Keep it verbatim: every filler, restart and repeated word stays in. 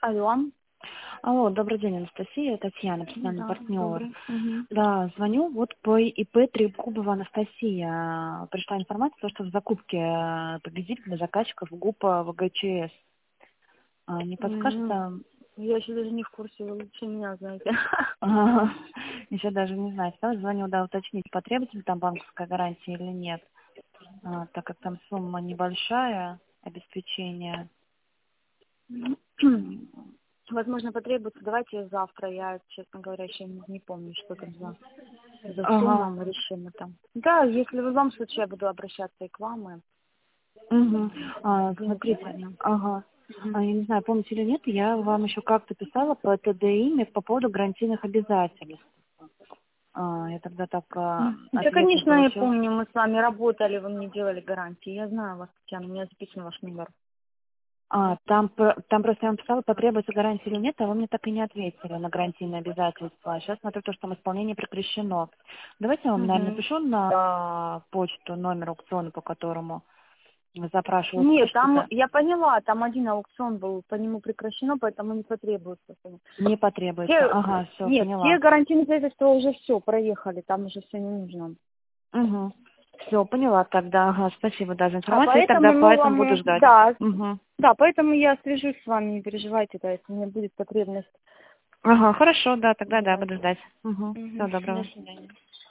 Алло. Алло, добрый день, Анастасия, Татьяна, профессиональный Да, партнер. добрый. Мгм. Да, звоню вот по ИП Трегубова Анастасия. Пришла информация, что в закупке э, победителя заказчиков ГУПа ВГЧС. А, Не М, подскажете? Я еще даже не в курсе, вы лучше меня знаете. Еще даже не знаете, да? Звоню, да, уточнить, потребуется ли там банковская гарантия или нет. А, так как там сумма небольшая, обеспечение. М, Возможно, потребуется. Давайте завтра. Я, честно говоря, еще не, не помню, что там за, за сумма, Ага. мы решим это. Да, если в любом случае я буду обращаться и к вам, и Угу. А, извините смотрите, заранее. ага. Мгм. А, я не знаю, помните или нет, я вам еще как-то писала по ТДИ по поводу гарантийных обязательств. А, я тогда так а, М. Да, ответ не конечно, я получила. помню, мы с вами работали, вы мне делали гарантии. Я знаю вас, Татьяна, у меня записан ваш номер. А, там, про- там просто я вам писала, потребуется гарантия или нет, а вы мне так и не ответили на гарантийные обязательства. Сейчас смотрю, то, что там исполнение прекращено. Давайте я вам, наверное, Мгм. напишу на почту номер аукциона, по которому запрашивала, Нет, скажите, там, да, я поняла, там один аукцион был, по нему прекращено, поэтому не потребуется. не потребуется. Те, Ага, все, нет, те поняла. гарантийные обязательства уже все, проехали, там уже все не нужно. Угу. Все, поняла тогда. Ага, спасибо, да, за А информацию. И тогда поэтому мы поэтому вам, буду и- ждать. да, Угу. да, поэтому я свяжусь с вами, не переживайте, да, если у меня будет потребность. Ага, хорошо, да, тогда да, буду Давайте. ждать. Угу. Всего Угу. До доброго. свидания.